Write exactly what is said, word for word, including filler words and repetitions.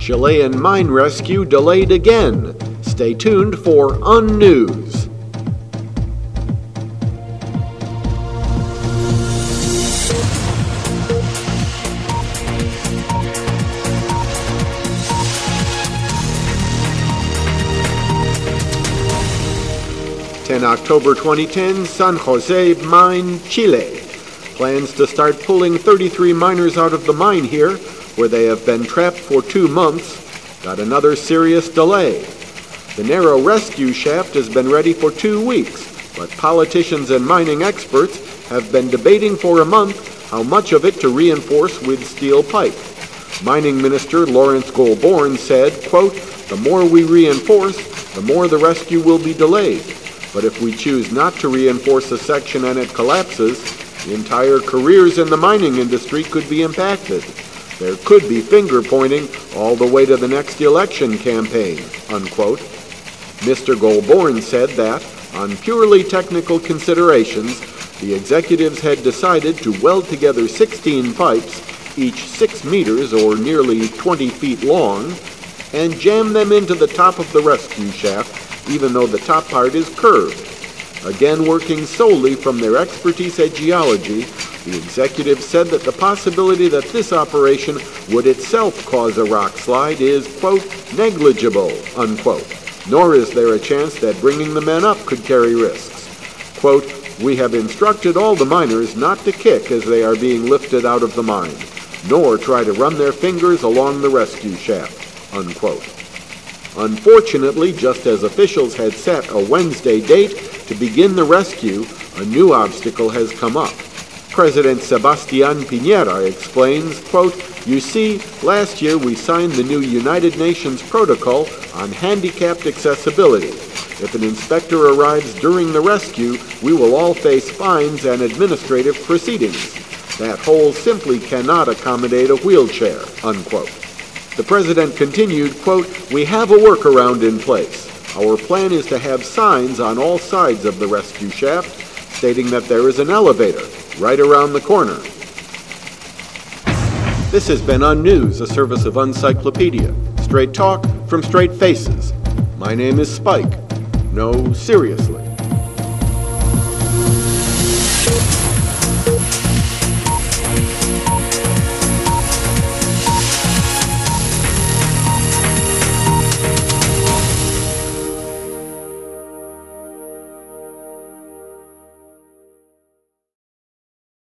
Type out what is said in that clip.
Chilean mine rescue delayed again. Stay tuned for Unnews. ten October twenty ten, San Jose Mine, Chile. Plans to start pulling thirty-three miners out of the mine here, where they have been trapped for two months, got another serious delay. The narrow rescue shaft has been ready for two weeks, but politicians and mining experts have been debating for a month how much of it to reinforce with steel pipe. Mining Minister Lawrence Goulbourne said, quote, "The more we reinforce, the more the rescue will be delayed. But if we choose not to reinforce a section and it collapses, the entire careers in the mining industry could be impacted. There could be finger-pointing all the way to the next election campaign," unquote. Mister Goulbourne said that, on purely technical considerations, the executives had decided to weld together sixteen pipes, each six meters or nearly twenty feet long, and jam them into the top of the rescue shaft, even though the top part is curved. Again, working solely from their expertise at geology, the executive said that the possibility that this operation would itself cause a rock slide is, quote, "negligible," unquote. Nor is there a chance that bringing the men up could carry risks. Quote, "We have instructed all the miners not to kick as they are being lifted out of the mine, nor try to run their fingers along the rescue shaft," unquote. Unfortunately, just as officials had set a Wednesday date to begin the rescue, a new obstacle has come up. President Sebastián Piñera explains, quote, "You see, last year we signed the new United Nations Protocol on Handicapped Accessibility. If an inspector arrives during the rescue, we will all face fines and administrative proceedings. That hole simply cannot accommodate a wheelchair," unquote. The president continued, quote, "We have a workaround in place. Our plan is to have signs on all sides of the rescue shaft stating that there is an elevator right around the corner." This has been Unnews, a service of Uncyclopedia. Straight talk from straight faces. My name is Spike. No, seriously.